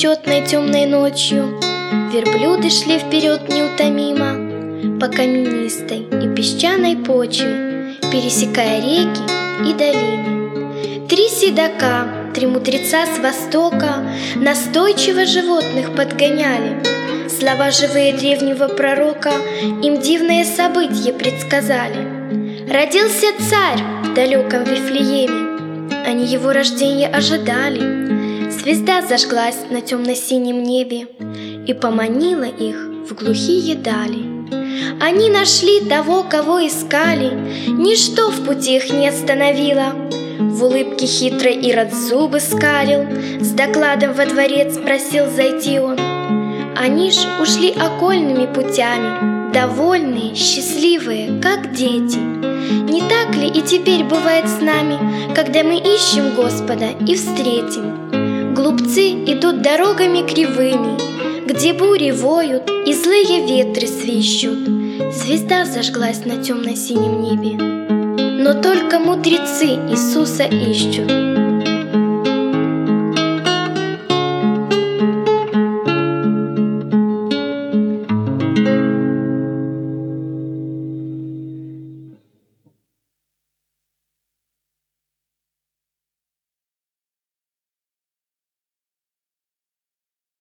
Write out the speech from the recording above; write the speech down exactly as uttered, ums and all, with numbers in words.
бесчетной темной ночью верблюды шли вперед неутомимо по каменистой и песчаной почве, пересекая реки и долины. Три седока, три мудреца с востока настойчиво животных подгоняли. Слова живые древнего пророка им дивные события предсказали. Родился царь в далеком Вифлееме, они его рождения ожидали. Звезда зажглась на темно-синем небе и поманила их в глухие дали. Они нашли того, кого искали, ничто в пути их не остановило. В улыбке хитрой Ирод зубы скалил, с докладом во дворец просил зайти он. Они ж ушли окольными путями, довольные, счастливые, как дети. Не так ли и теперь бывает с нами, когда мы ищем Господа и встретим? Глупцы идут дорогами кривыми, где бури воют и злые ветры свищут. Звезда зажглась на темно-синем небе, но только мудрецы Иисуса ищут.